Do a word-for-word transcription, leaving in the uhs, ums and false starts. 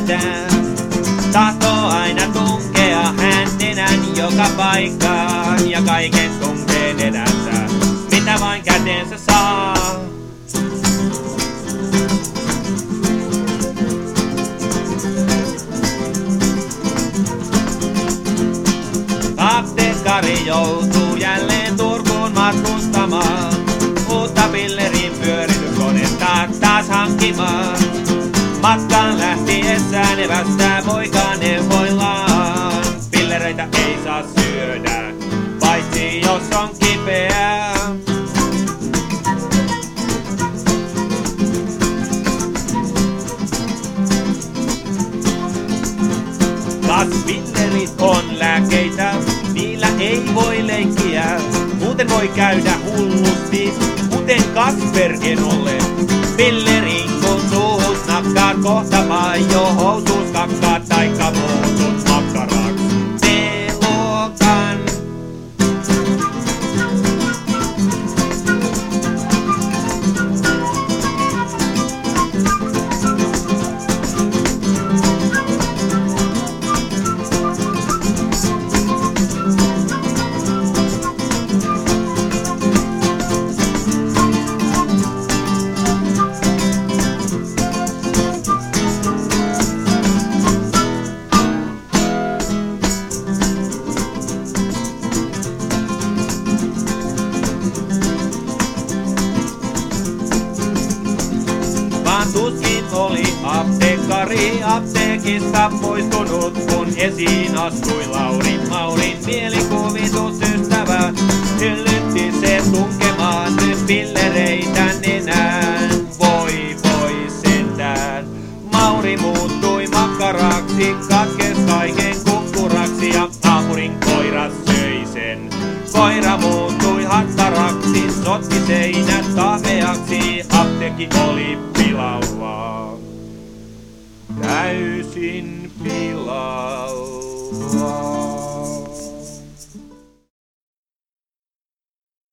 myötään. Tahtoo aina tunkea hän nenän joka paikkaan ja kaiken tunkeen edänsä, mitä vain käteensä saa. Apteekkari joutuu jälleen Turkuun matkustamaan, uutta pillerin pyörityskonetta taas hankkimaan. Matkaan lähtiessään evästää poikaa neuvoillaan. Pillereitä ei saa syödä, paitsi jos on kipeää. Kas pillerit on lääkkeitä, niillä ei voi leikkiä. Muuten voi käydä hullusti, kuten Kasper en ole. Pillerin kun suuhus nakkaat, kohta jo housuus kakkaat taikka muutut makkaraks. T-luokan. Tuskin oli apteekkari apteekista poistunut, kun esiin astui Lauri. Maurin mielikuvitusystävä hyllytti se tunkemaan nyt pillereitä nenään. Voi voi sentään, Mauri muuttui makkaraksi, katkes kaiken kukkuraksi ja naapurin koira söi sen. Koira muuttui hattaraksi, sotki seinät tahmeaksi, apteekki oli pilalla, täysin pilalla.